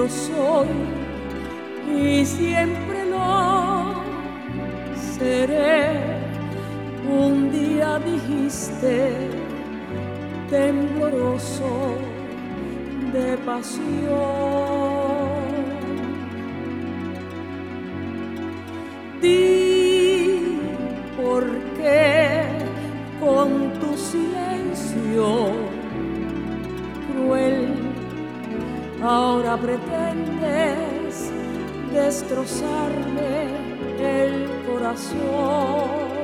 yo soy y siempre lo seré. Un día dijiste, tembloroso de pasión, di por qué con tu silencio cruel ahora pretendes destrozarme el corazón.